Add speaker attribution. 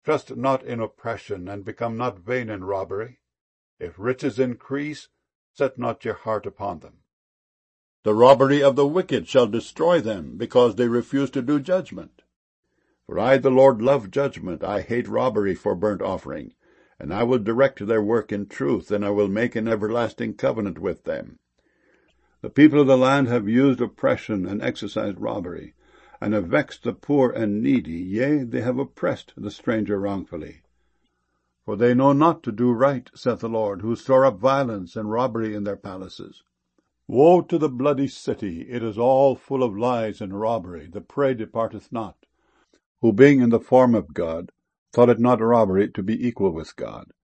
Speaker 1: Trust not in oppression, and become not vain in robbery. If riches increase, set not your heart upon them.
Speaker 2: The robbery of the wicked shall destroy them, because they refuse to do judgment. For I, the Lord, love judgment. I hate robbery for burnt offering. And I will direct their work in truth, and I will make an everlasting covenant with them. The people of the land have used oppression and exercised robbery, and have vexed the poor and needy, yea, they have oppressed the stranger wrongfully. For they know not to do right, saith the Lord, who store up violence and robbery in their palaces. Woe to the bloody city! It is all full of lies and robbery. The prey departeth not. Who being in the form of God, thought it not robbery to be equal with God.